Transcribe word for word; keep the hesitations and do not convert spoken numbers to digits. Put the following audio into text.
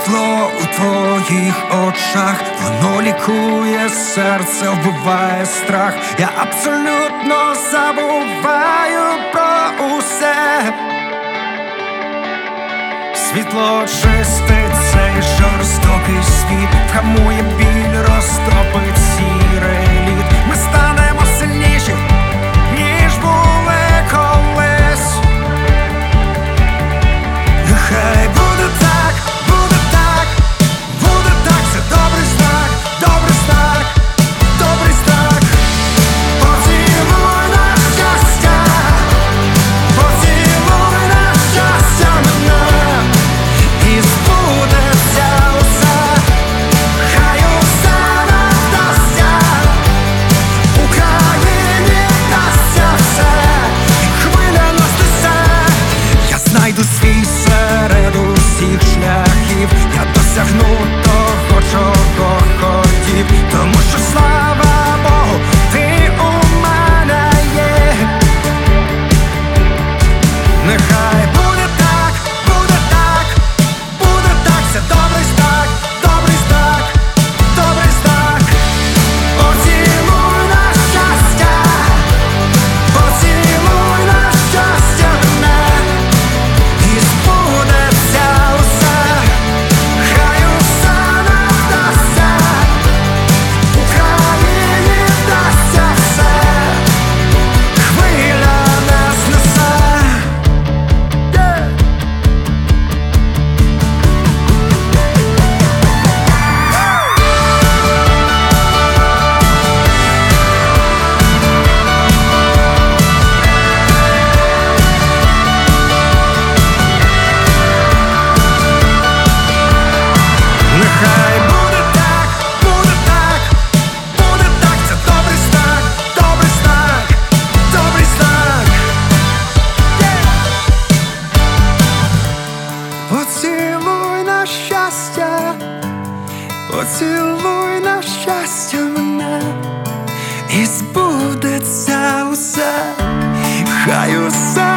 світло у твоїх очах, воно лікує серце, вбиває страх. Я абсолютно забуваю про усе. Світло чистить цей жорстокий світ, вгамує біль, розтопить сірий лід. Ми станемо сильніші, ніж були колись. Нехай буде так, буде так, буде так. Це добрий знак, добрий знак, добрий знак. Поцілуй на щастя, поцілуй на щастя мене, і збудеться усе, хай усе нам вдасться. Україні вдасться все, хвиля нас несе. Я знайду свій серед усіх шляхів, я досягну того, чого хотів, тому що, слава Богу, ти у мене є. Нехай буде так, буде так, буде так. Це добрий знак, добрий знак, добрий знак. Поцілуй на щастя, поцілуй на щастя мене, і збудеться усе, хай усе нам вдасться. Україні вдасться все, хвиля нас несе. Нехай буде так, буде так, буде так. Це добрий знак, добрий знак, добрий знак. Поцілуй на щастя, поцілуй на щастя мене, і збудеться усе, хай усе